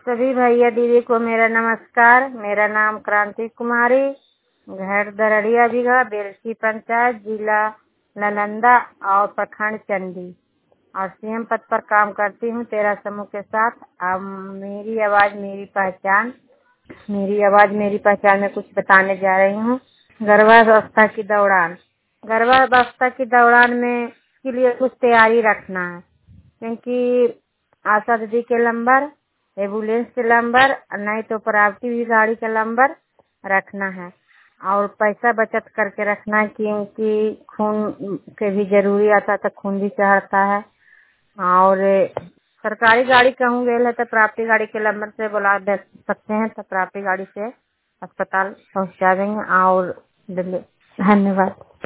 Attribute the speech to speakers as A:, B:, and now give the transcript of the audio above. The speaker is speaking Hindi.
A: सभी भैया दीदी को मेरा नमस्कार। मेरा नाम क्रांति कुमारी, घर दरड़िया बीघा, बेलसी पंचायत, जिला नालंदा और प्रखंड चंडी, और सीएम पद पर काम करती हूँ 13 समूह के साथ। अब मेरी आवाज मेरी पहचान में कुछ बताने जा रही हूँ। गर्भावस्था की दौरान में के लिए कुछ तैयारी रखना है, क्योंकि आशा दीदी के नंबर, एम्बुलेंस के नंबर, नहीं तो प्राइवेट गाड़ी का नंबर रखना है। और पैसा बचत करके रखना है, क्योंकि खून के भी जरूरी आता है, तो खून भी चढ़ता है। और सरकारी गाड़ी कहूँ गए तो प्राइवेट गाड़ी के नंबर से बुला दे सकते हैं, तो प्राइवेट गाड़ी से अस्पताल पहुंचा देंगे। और धन्यवाद।